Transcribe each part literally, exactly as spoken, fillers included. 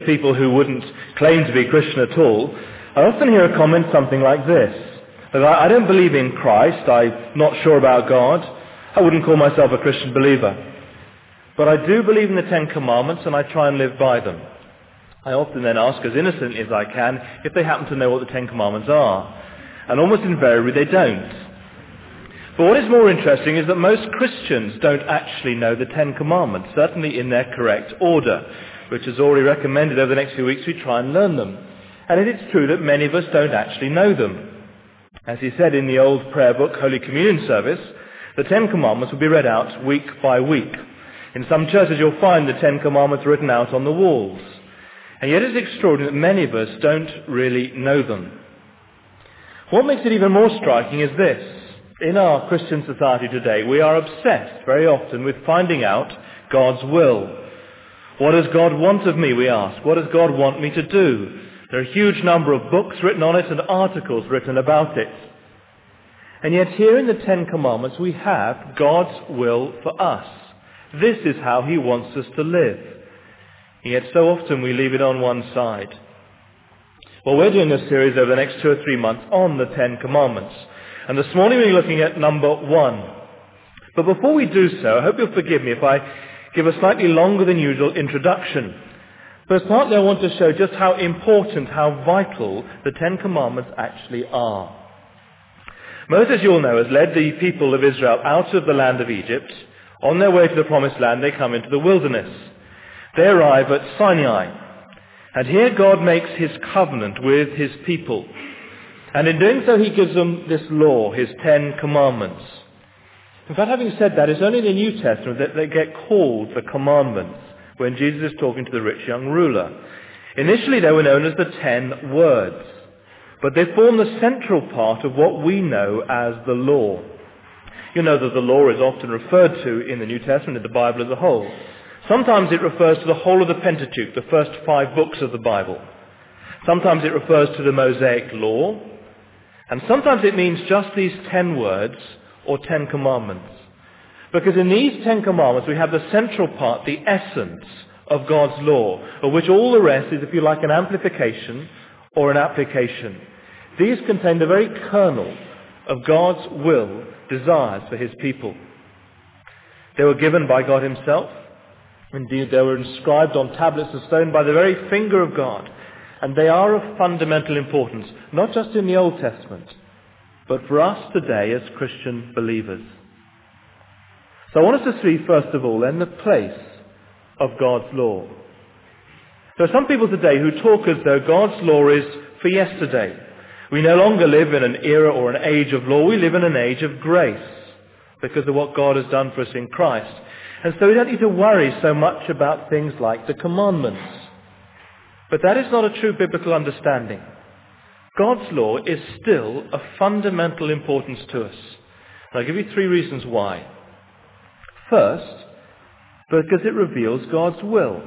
people who wouldn't claim to be Christian at all, I often hear a comment something like this: that I, I don't believe in Christ, I'm not sure about God, I wouldn't call myself a Christian believer, but I do believe in the Ten Commandments and I try and live by them. I often then ask, as innocently as I can, if they happen to know what the Ten Commandments are, and almost invariably they don't. But what is more interesting is that most Christians don't actually know the Ten Commandments, certainly in their correct order, which is already recommended over the next few weeks we try and learn them. And it is true that many of us don't actually know them. As he said in the old prayer book, Holy Communion service, the Ten Commandments will be read out week by week. In some churches you'll find the Ten Commandments written out on the walls. And yet it's extraordinary that many of us don't really know them. What makes it even more striking is this. In our Christian society today, we are obsessed very often with finding out God's will. What does God want of me, we ask? What does God want me to do? There are a huge number of books written on it and articles written about it. And yet here in the Ten Commandments we have God's will for us. This is how he wants us to live. And yet so often we leave it on one side. Well, we're doing a series over the next two or three months on the Ten Commandments. And this morning we're looking at number one. But before we do so, I hope you'll forgive me if I give a slightly longer than usual introduction. First, partly I want to show just how important, how vital the Ten Commandments actually are. Moses, you all know, has led the people of Israel out of the land of Egypt. On their way to the promised land, they come into the wilderness. They arrive at Sinai. And here God makes his covenant with his people. And in doing so, he gives them this law, his Ten Commandments. In fact, having said that, it's only in the New Testament that they get called the Commandments, when Jesus is talking to the rich young ruler. Initially, they were known as the Ten Words, but they form the central part of what we know as the law. You know that the law is often referred to in the New Testament, in the Bible as a whole. Sometimes it refers to the whole of the Pentateuch, the first five books of the Bible. Sometimes it refers to the Mosaic Law. And sometimes it means just these ten words or ten commandments. Because in these ten commandments we have the central part, the essence of God's law, of which all the rest is, if you like, an amplification or an application. These contain the very kernel of God's will, desires for his people. They were given by God himself. Indeed, they were inscribed on tablets of stone by the very finger of God. And they are of fundamental importance, not just in the Old Testament, but for us today as Christian believers. So I want us to see, first of all, then, the place of God's law. There are some people today who talk as though God's law is for yesterday. We no longer live in an era or an age of law. We live in an age of grace because of what God has done for us in Christ. And so we don't need to worry so much about things like the commandments. But that is not a true biblical understanding. God's law is still of fundamental importance to us. And I'll give you three reasons why. First, because it reveals God's will.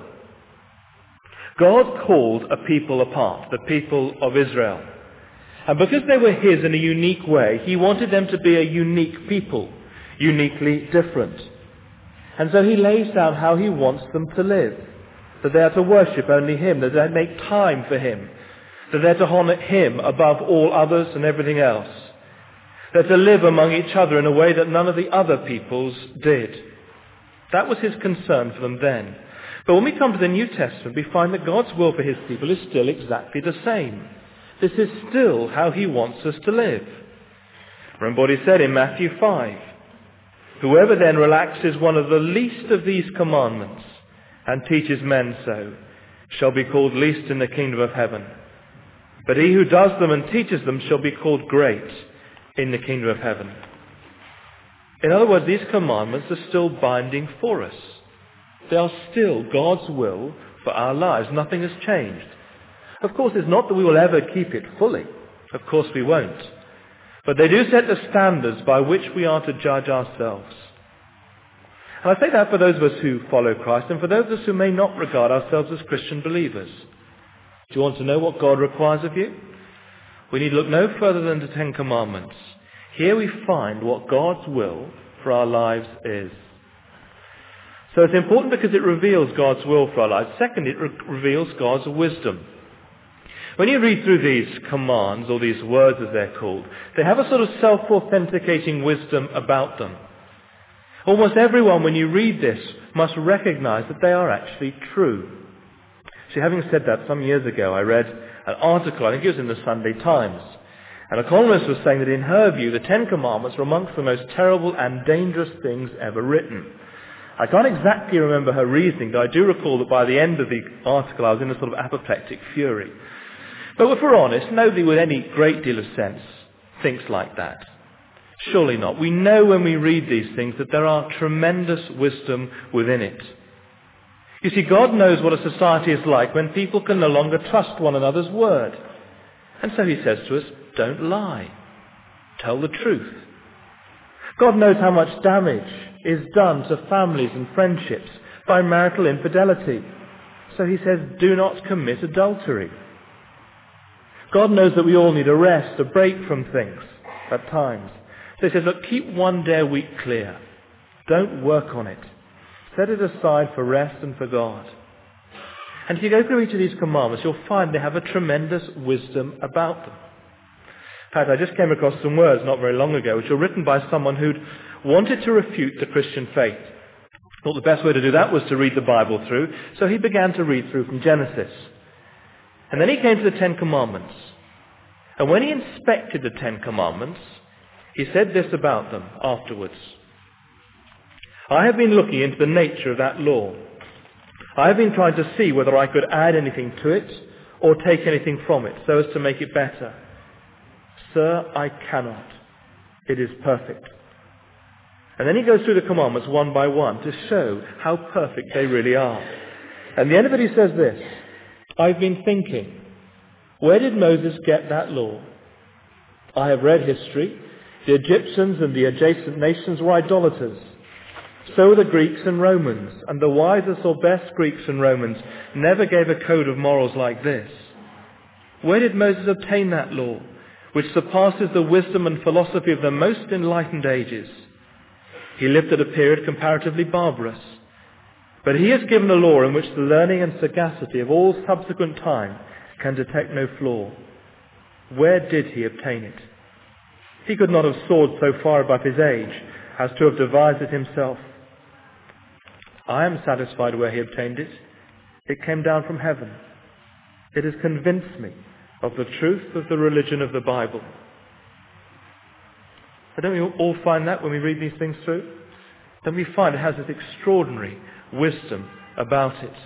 God called a people apart, the people of Israel. And because they were his in a unique way, he wanted them to be a unique people, uniquely different. And so he lays down how he wants them to live. That they are to worship only him, that they make time for him, that they're to honour him above all others and everything else. They're to live among each other in a way that none of the other peoples did. That was his concern for them then. But when we come to the New Testament, we find that God's will for his people is still exactly the same. This is still how he wants us to live. Remember what he said in Matthew five. Whoever then relaxes one of the least of these commandments and teaches men so, shall be called least in the kingdom of heaven. But he who does them and teaches them shall be called great in the kingdom of heaven. In other words, these commandments are still binding for us. They are still God's will for our lives. Nothing has changed. Of course, it's not that we will ever keep it fully. Of course we won't. But they do set the standards by which we are to judge ourselves. And I say that for those of us who follow Christ and for those of us who may not regard ourselves as Christian believers. Do you want to know what God requires of you? We need to look no further than the Ten Commandments. Here we find what God's will for our lives is. So it's important because it reveals God's will for our lives. Second, it re- reveals God's wisdom. When you read through these commands, or these words as they're called, they have a sort of self-authenticating wisdom about them. Almost everyone, when you read this, must recognize that they are actually true. See, having said that, some years ago I read an article, I think it was in the Sunday Times, and a columnist was saying that in her view, the Ten Commandments were amongst the most terrible and dangerous things ever written. I can't exactly remember her reasoning, but I do recall that by the end of the article I was in a sort of apoplectic fury. But if we're honest, nobody with any great deal of sense thinks like that. Surely not. We know when we read these things that there are tremendous wisdom within it. You see, God knows what a society is like when people can no longer trust one another's word. And so he says to us, don't lie. Tell the truth. God knows how much damage is done to families and friendships by marital infidelity. So he says, do not commit adultery. God knows that we all need a rest, a break from things at times. So he says, look, keep one day a week clear. Don't work on it. Set it aside for rest and for God. And if you go through each of these commandments, you'll find they have a tremendous wisdom about them. In fact, I just came across some words not very long ago which were written by someone who'd wanted to refute the Christian faith. Thought the best way to do that was to read the Bible through, so he began to read through from Genesis. And then he came to the Ten Commandments. And when he inspected the Ten Commandments, he said this about them afterwards. I have been looking into the nature of that law. I have been trying to see whether I could add anything to it or take anything from it so as to make it better. Sir, I cannot. It is perfect. And then he goes through the commandments one by one to show how perfect they really are. And at the end of it he says this, I've been thinking, where did Moses get that law? I have read history. The Egyptians and the adjacent nations were idolaters. So were the Greeks and Romans, and the wisest or best Greeks and Romans never gave a code of morals like this. Where did Moses obtain that law, which surpasses the wisdom and philosophy of the most enlightened ages? He lived at a period comparatively barbarous. But he has given a law in which the learning and sagacity of all subsequent time can detect no flaw. Where did he obtain it? He could not have soared so far above his age as to have devised it himself. I am satisfied where he obtained it. It came down from heaven. It has convinced me of the truth of the religion of the Bible. But don't we all find that when we read these things through? Don't we find it has this extraordinary wisdom about it?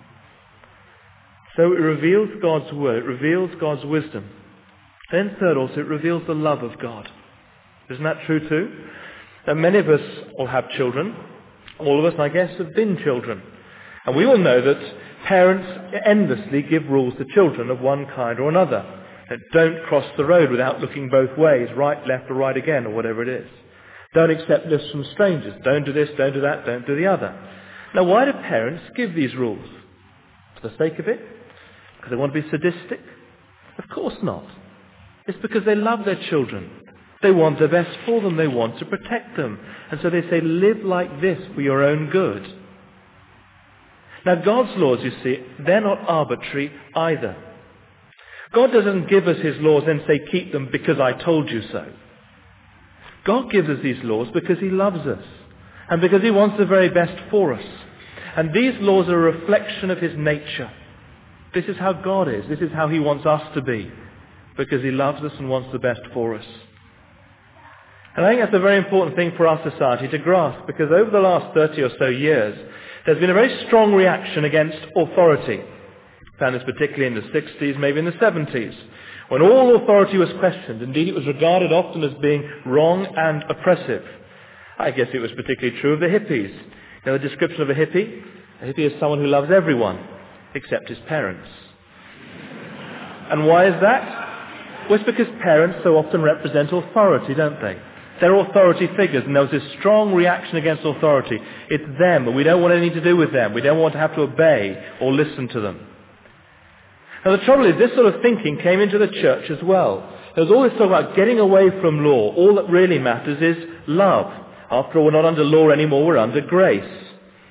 So it reveals God's word, it reveals God's wisdom. Then third also, it reveals the love of God. Isn't that true too? Now many of us will have children. All of us, I guess, have been children. And we all know that parents endlessly give rules to children of one kind or another. That don't cross the road without looking both ways, right, left or right again, or whatever it is. Don't accept lifts from strangers. Don't do this, don't do that, don't do the other. Now why do parents give these rules? For the sake of it? Because they want to be sadistic? Of course not. It's because they love their children. They want the best for them. They want to protect them. And so they say, live like this for your own good. Now God's laws, you see, they're not arbitrary either. God doesn't give us his laws and say, keep them because I told you so. God gives us these laws because he loves us. And because he wants the very best for us. And these laws are a reflection of his nature. This is how God is. This is how he wants us to be. Because he loves us and wants the best for us. And I think that's a very important thing for our society to grasp, because over the last thirty or so years, there's been a very strong reaction against authority. Found this particularly in the sixties, maybe in the seventies, when all authority was questioned. Indeed, it was regarded often as being wrong and oppressive. I guess it was particularly true of the hippies. You know the description of a hippie? A hippie is someone who loves everyone, except his parents. And why is that? Well, it's because parents so often represent authority, don't they? They're authority figures, and there was this strong reaction against authority. It's them, and we don't want anything to do with them. We don't want to have to obey or listen to them. Now the trouble is, this sort of thinking came into the church as well. There was all this talk about getting away from law. All that really matters is love. After all, we're not under law anymore, we're under grace.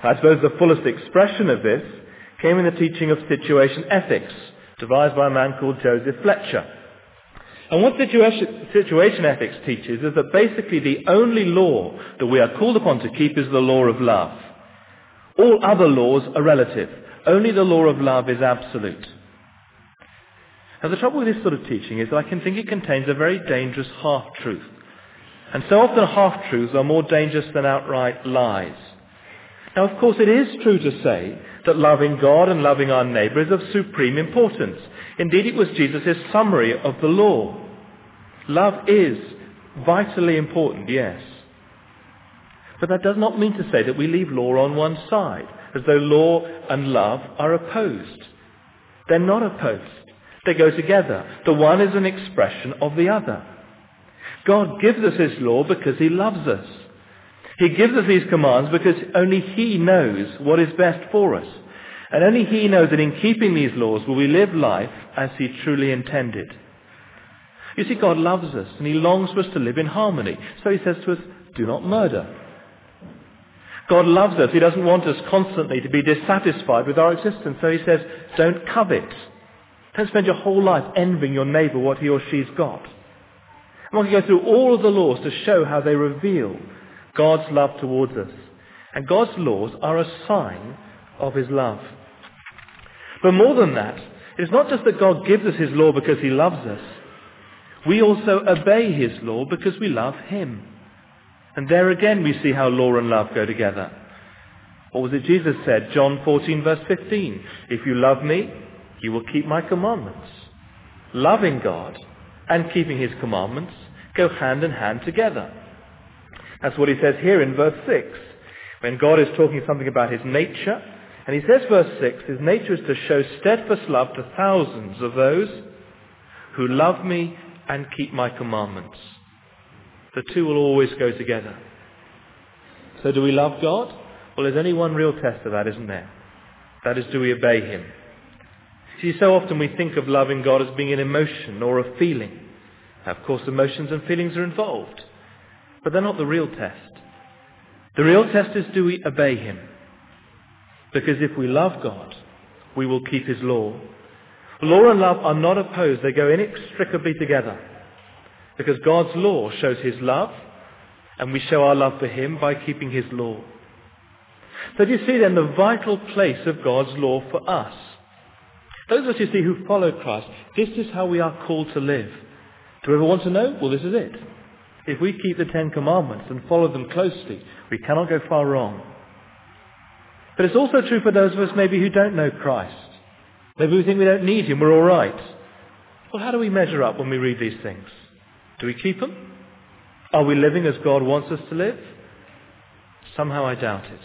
I suppose the fullest expression of this came in the teaching of situation ethics, devised by a man called Joseph Fletcher. And what situation, situation ethics teaches is that basically the only law that we are called upon to keep is the law of love. All other laws are relative. Only the law of love is absolute. Now the trouble with this sort of teaching is that I can think it contains a very dangerous half-truth. And so often half-truths are more dangerous than outright lies. Now of course it is true to say that loving God and loving our neighbour is of supreme importance. Indeed it was Jesus' summary of the law. Love is vitally important, yes. But that does not mean to say that we leave law on one side, as though law and love are opposed. They're not opposed. They go together. The one is an expression of the other. God gives us his law because he loves us. He gives us these commands because only he knows what is best for us. And only he knows that in keeping these laws will we live life as he truly intended. You see, God loves us and he longs for us to live in harmony. So he says to us, do not murder. God loves us. He doesn't want us constantly to be dissatisfied with our existence. So he says, don't covet. Don't spend your whole life envying your neighbour what he or she's got. I want to go through all of the laws to show how they reveal God's love towards us. And God's laws are a sign of his love. But more than that, it's not just that God gives us his law because he loves us. We also obey his law because we love him. And there again we see how law and love go together. What was it Jesus said? John fourteen verse fifteen. If you love me, you will keep my commandments. Loving God and keeping his commandments go hand in hand together. That's what he says here in verse six. When God is talking something about his nature, and he says verse six, his nature is to show steadfast love to thousands of those who love me and keep my commandments. The two will always go together. So do we love God? Well, there's only one real test of that, isn't there? That is, do we obey him? See, so often we think of loving God as being an emotion or a feeling. Now, of course, emotions and feelings are involved. But they're not the real test. The real test is, do we obey him? Because if we love God, we will keep his law. Law and love are not opposed. They go inextricably together. Because God's law shows his love, and we show our love for him by keeping his law. So do you see then the vital place of God's law for us? Those of us, you see, who follow Christ, this is how we are called to live. Do you ever want to know? Well, this is it. If we keep the Ten Commandments and follow them closely, we cannot go far wrong. But it's also true for those of us maybe who don't know Christ. Maybe we think we don't need him, we're all right. Well, how do we measure up when we read these things? Do we keep them? Are we living as God wants us to live? Somehow I doubt it.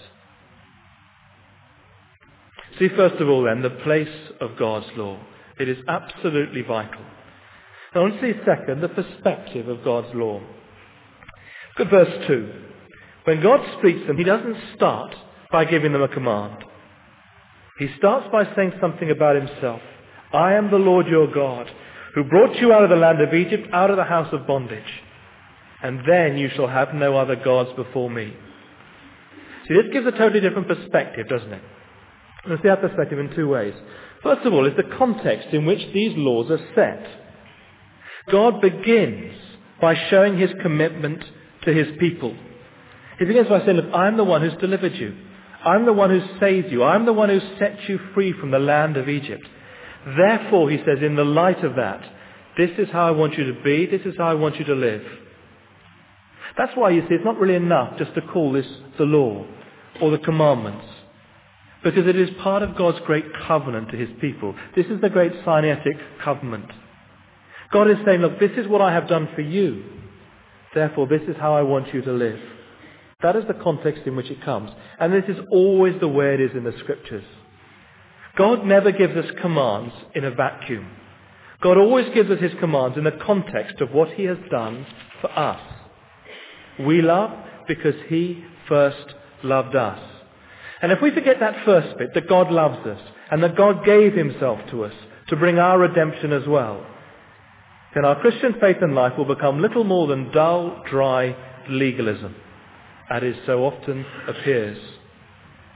See, first of all then, the place of God's law. It is absolutely vital. I want to see second, the perspective of God's law. Look at verse two. When God speaks to them, he doesn't start by giving them a command. He starts by saying something about himself. I am the Lord your God, who brought you out of the land of Egypt, out of the house of bondage. And then you shall have no other gods before me. See, this gives a totally different perspective, doesn't it? Let's see our perspective in two ways. First of all, is the context in which these laws are set. God begins by showing his commitment to his people. He begins by saying, look, I'm the one who's delivered you. I'm the one who's saved you. I'm the one who's set you free from the land of Egypt. Therefore, he says, in the light of that, this is how I want you to be. This is how I want you to live. That's why, you see, it's not really enough just to call this the law or the commandments. Because it is part of God's great covenant to his people. This is the great Sinaitic covenant. God is saying, look, this is what I have done for you. Therefore, this is how I want you to live. That is the context in which it comes. And this is always the way it is in the scriptures. God never gives us commands in a vacuum. God always gives us his commands in the context of what he has done for us. We love because he first loved us. And if we forget that first bit, that God loves us and that God gave himself to us to bring our redemption as well, then our Christian faith and life will become little more than dull, dry legalism, as it so often appears.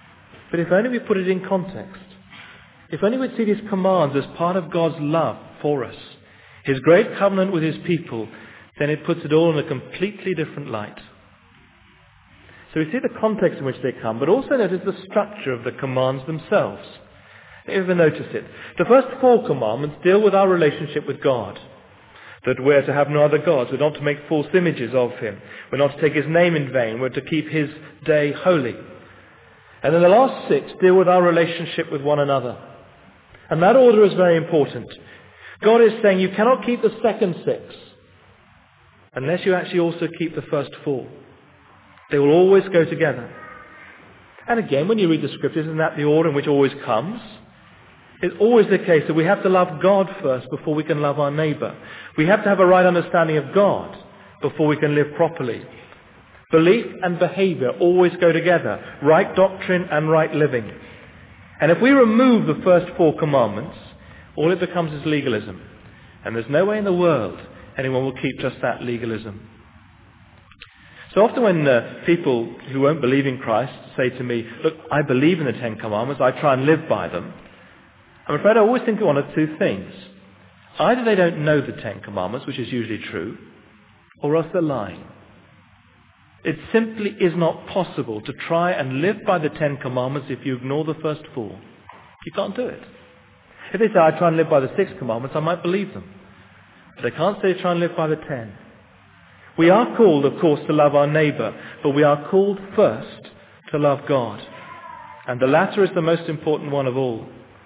But if only we put it in context, if only we'd see these commands as part of God's love for us, his great covenant with his people, then it puts it all in a completely different light. So we see the context in which they come, but also notice the structure of the commands themselves. Have you ever noticed it? The first four commandments deal with our relationship with God. That we're to have no other gods. We're not to make false images of him. We're not to take his name in vain. We're to keep his day holy. And then the last six deal with our relationship with one another. And that order is very important. God is saying you cannot keep the second six unless you actually also keep the first four. They will always go together. And again, when you read the scriptures, isn't that the order in which always comes? It's always the case that we have to love God first before we can love our neighbour. We have to have a right understanding of God before we can live properly. Belief and behaviour always go together. Right doctrine and right living. And if we remove the first four commandments, all it becomes is legalism. And there's no way in the world anyone will keep just that legalism. So often when uh, people who won't believe in Christ say to me, look, I believe in the Ten Commandments, I try and live by them, I'm afraid I always think of one of two things. Either they don't know the Ten Commandments, which is usually true, or else they're lying. It simply is not possible to try and live by the Ten Commandments if you ignore the first four. You can't do it. If they say, I try and live by the Six Commandments, I might believe them. But they can't say, try and live by the Ten. We are called, of course, to love our neighbour, but we are called first to love God. And the latter is the most important one of all.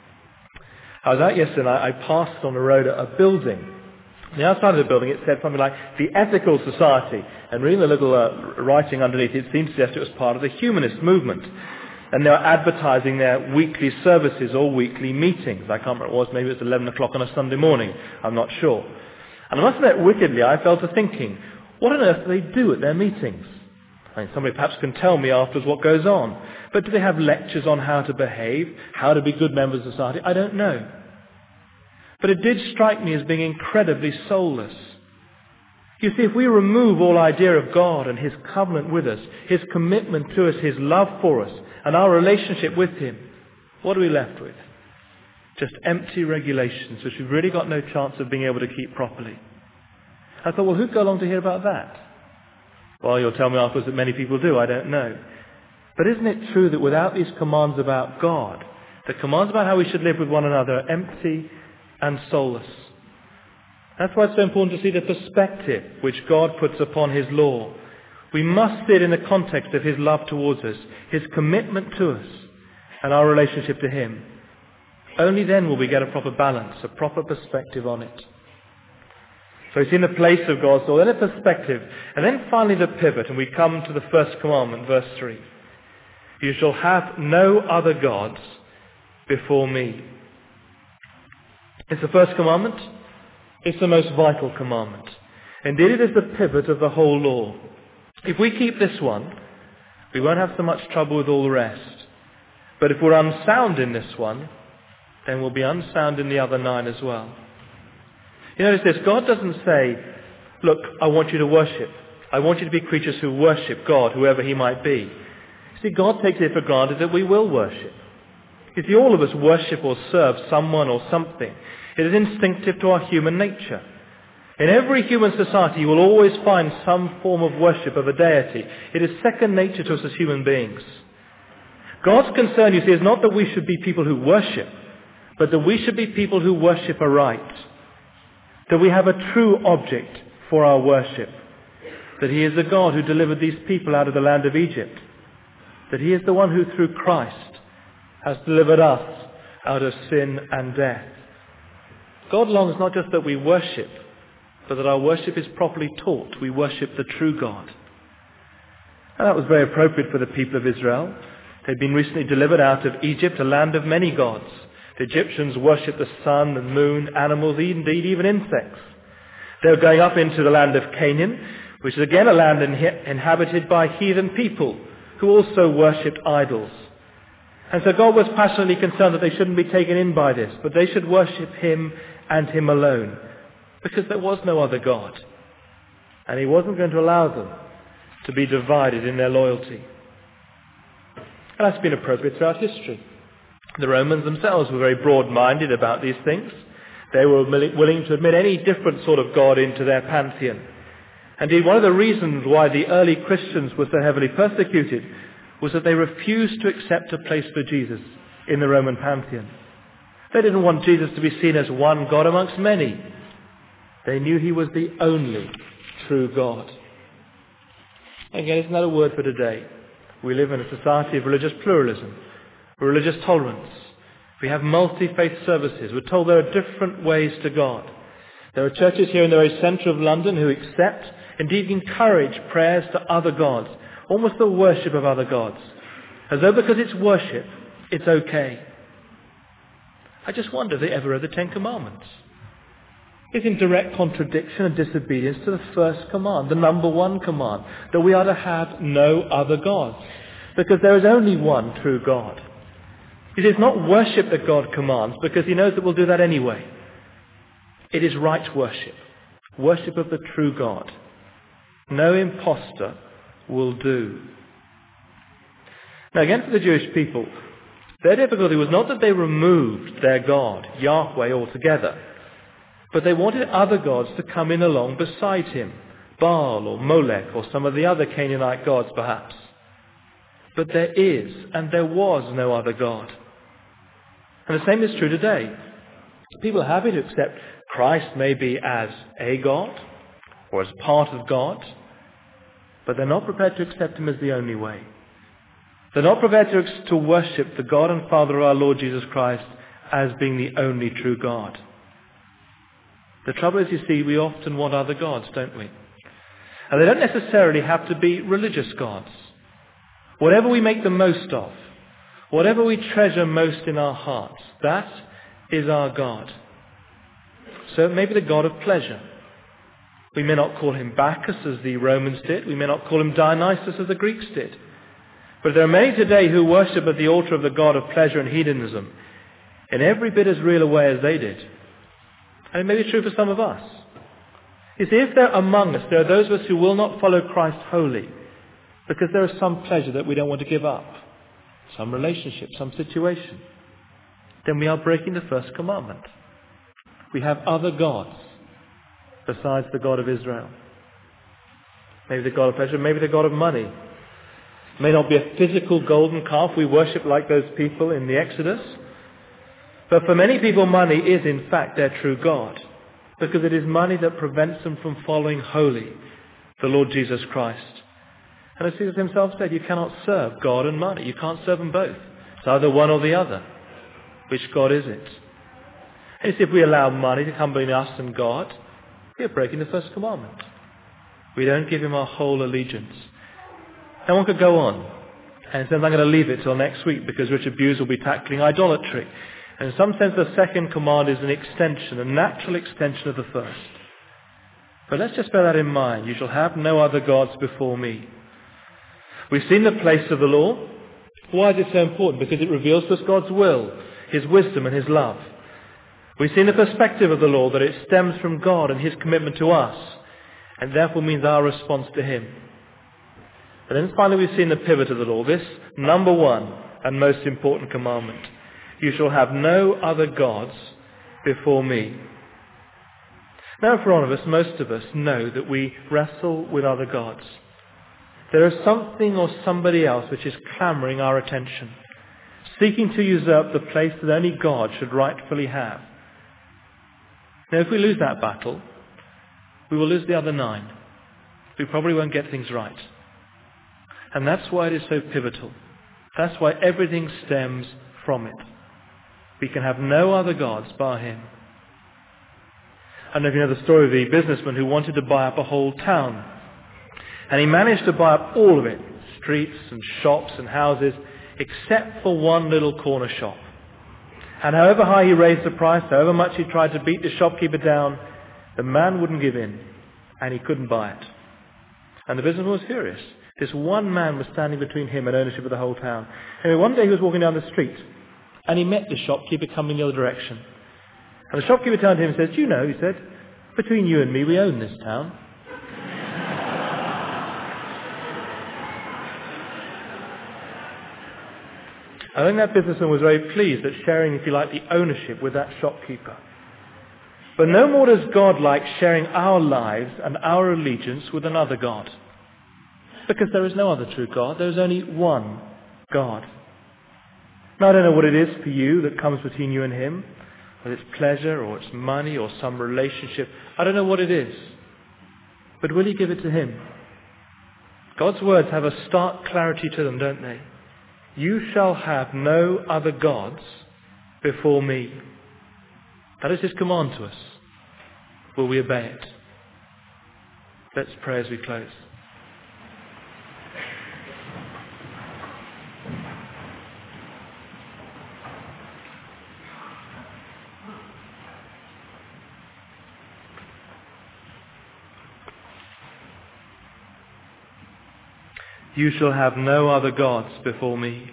I was out yesterday and I, I passed on the road a, a building. On the outside of the building it said something like, the Ethical Society. And reading the little uh, writing underneath, it seemed to suggest it was part of the humanist movement. And they were advertising their weekly services or weekly meetings. I can't remember what it was, maybe it was eleven o'clock on a Sunday morning. I'm not sure. And I must admit, wickedly, I fell to thinking, what on earth do they do at their meetings? I mean, somebody perhaps can tell me afterwards what goes on. But do they have lectures on how to behave, how to be good members of society? I don't know. But it did strike me as being incredibly soulless. You see, if we remove all idea of God and his covenant with us, his commitment to us, his love for us, and our relationship with him, what are we left with? Just empty regulations, which we've really got no chance of being able to keep properly. I thought, well, who'd go along to hear about that? Well, you'll tell me afterwards that many people do, I don't know. But isn't it true that without these commands about God, the commands about how we should live with one another are empty and soulless? That's why it's so important to see the perspective which God puts upon his law. We must see it in the context of his love towards us, his commitment to us, and our relationship to him. Only then will we get a proper balance, a proper perspective on it. So it's in the place of God's law, then a perspective, and then finally the pivot, and we come to the first commandment, verse three. You shall have no other gods before me. It's the first commandment. It's the most vital commandment. Indeed, it is the pivot of the whole law. If we keep this one, we won't have so much trouble with all the rest. But if we're unsound in this one, then we'll be unsound in the other nine as well. You notice this, God doesn't say, look, I want you to worship. I want you to be creatures who worship God, whoever he might be. See, God takes it for granted that we will worship. You see, all of us worship or serve someone or something. It is instinctive to our human nature. In every human society, you will always find some form of worship of a deity. It is second nature to us as human beings. God's concern, you see, is not that we should be people who worship, but that we should be people who worship aright. That we have a true object for our worship. That he is the God who delivered these people out of the land of Egypt. That he is the one who through Christ has delivered us out of sin and death. God longs not just that we worship, but that our worship is properly taught. We worship the true God. And that was very appropriate for the people of Israel. They'd been recently delivered out of Egypt, a land of many gods. The Egyptians worshipped the sun and moon, animals, indeed even insects. They were going up into the land of Canaan, which is again a land in- inhabited by heathen people who also worshipped idols. And so God was passionately concerned that they shouldn't be taken in by this, but they should worship him and him alone, because there was no other God. And he wasn't going to allow them to be divided in their loyalty. And And that's been appropriate throughout history. The Romans themselves were very broad-minded about these things. They were willing to admit any different sort of God into their pantheon. Indeed, one of the reasons why the early Christians were so heavily persecuted was that they refused to accept a place for Jesus in the Roman pantheon. They didn't want Jesus to be seen as one God amongst many. They knew he was the only true God. Again, isn't that a word for today? We live in a society of religious pluralism, religious tolerance. We have multi-faith services. We're told there are different ways to God. There are churches here in the very centre of London who accept, indeed encourage prayers to other gods, almost the worship of other gods, as though because it's worship, it's okay. I just wonder if they ever read the Ten Commandments. It's in direct contradiction and disobedience to the first command, the number one command, that we are to have no other gods, because there is only one true God. It is not worship that God commands, because he knows that we'll do that anyway. It is right worship, worship of the true God. No impostor will do. Now again, for the Jewish people, their difficulty was not that they removed their God, Yahweh, altogether, but they wanted other gods to come in along beside him, Baal or Molech or some of the other Canaanite gods perhaps. But there is and there was no other God. And the same is true today. People are happy to accept Christ maybe as a God or as part of God, but they're not prepared to accept him as the only way. They're not prepared to, to worship the God and Father of our Lord Jesus Christ as being the only true God. The trouble is, you see, we often want other gods, don't we? And they don't necessarily have to be religious gods. Whatever we make the most of, whatever we treasure most in our hearts, that is our God. So maybe the God of pleasure. We may not call him Bacchus as the Romans did. We may not call him Dionysus as the Greeks did. But there are many today who worship at the altar of the God of pleasure and hedonism in every bit as real a way as they did. And it may be true for some of us. You see, if they're among us, there are those of us who will not follow Christ wholly because there is some pleasure that we don't want to give up, some relationship, some situation. Then we are breaking the first commandment. We have other gods besides the God of Israel. Maybe the God of pleasure, maybe the God of money. It may not be a physical golden calf we worship like those people in the Exodus. But for many people, money is in fact their true God, because it is money that prevents them from following wholly the Lord Jesus Christ. And as Jesus himself said, you cannot serve God and money. You can't serve them both. It's either one or the other. Which God is it? And you see, if we allow money to come between us and God, we are breaking the first commandment. We don't give him our whole allegiance. Now one could go on and say, I'm going to leave it till next week because Richard Buse will be tackling idolatry. And in some sense, the second command is an extension, a natural extension of the first. But let's just bear that in mind. You shall have no other gods before me. We've seen the place of the law. Why is it so important? Because it reveals to us God's will, his wisdom and his love. We've seen the perspective of the law, that it stems from God and his commitment to us, and therefore means our response to him. And then finally we've seen the pivot of the law, this number one and most important commandment. You shall have no other gods before me. Now for all of us, most of us know that we wrestle with other gods. There is something or somebody else which is clamouring our attention, seeking to usurp the place that only God should rightfully have. Now if we lose that battle, we will lose the other nine. We probably won't get things right. And that's why it is so pivotal. That's why everything stems from it. We can have no other gods bar him. I don't know if you know the story of the businessman who wanted to buy up a whole town. And he managed to buy up all of it, streets and shops and houses, except for one little corner shop. And however high he raised the price, however much he tried to beat the shopkeeper down, the man wouldn't give in, and he couldn't buy it. And the businessman was furious. This one man was standing between him and ownership of the whole town. Anyway, one day he was walking down the street, and he met the shopkeeper coming the other direction. And the shopkeeper turned to him and said, "Do you know," he said, "between you and me, we own this town." I think that businessman was very pleased at sharing, if you like, the ownership with that shopkeeper. But no more does God like sharing our lives and our allegiance with another God. Because there is no other true God. There is only one God. Now, I don't know what it is for you that comes between you and him, whether it's pleasure or it's money or some relationship. I don't know what it is. But will you give it to him? God's words have a stark clarity to them, don't they? You shall have no other gods before me. That is his command to us. Will we obey it? Let's pray as we close. You shall have no other gods before me.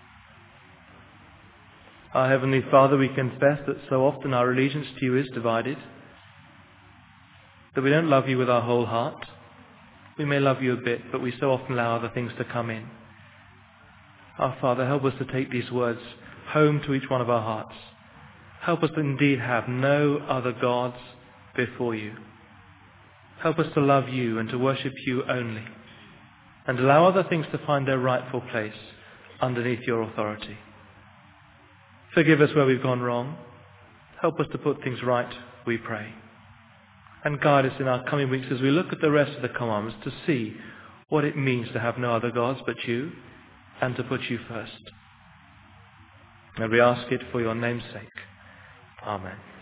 Our Heavenly Father, we confess that so often our allegiance to you is divided, that we don't love you with our whole heart. We may love you a bit, but we so often allow other things to come in. Our Father, help us to take these words home to each one of our hearts. Help us to indeed have no other gods before you. Help us to love you and to worship you only, and allow other things to find their rightful place underneath your authority. Forgive us where we've gone wrong. Help us to put things right, we pray. And guide us in our coming weeks as we look at the rest of the commandments to see what it means to have no other gods but you, and to put you first. And we ask it for your name's sake. Amen.